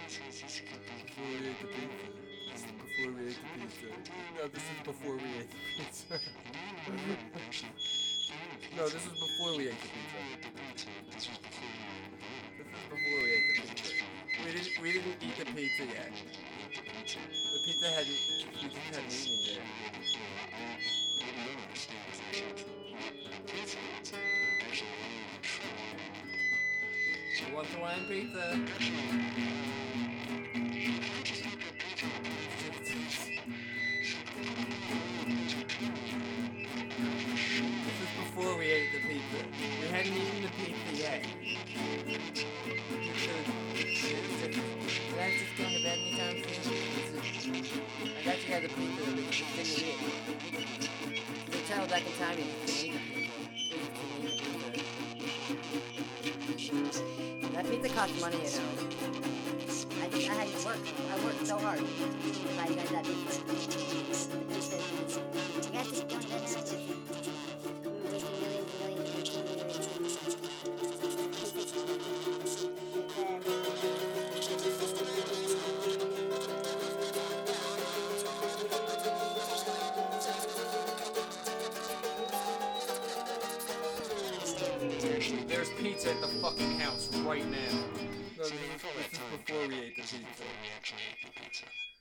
Before we ate the pizza. Before we ate the pizza. No, this is before we ate the pizza. No, this is before we ate the pizza. This is before we ate the pizza. We didn't eat the pizza yet. The pizza hadn't. We just hadn't eaten it yet. You want Hawaiian pizza? This is before we ate the pizza. We hadn't eaten the pizza yet. Did I just go to bed anytime soon? I got you guys a pizza that we just didn't eat. They traveled back in time and just didn't eat the pizza. That pizza costs money, you know. I had to work. I worked so hard to buy you guys that pizza. You guys just don't get it. There's pizza at the fucking house right now. No, this is before we ate the pizza.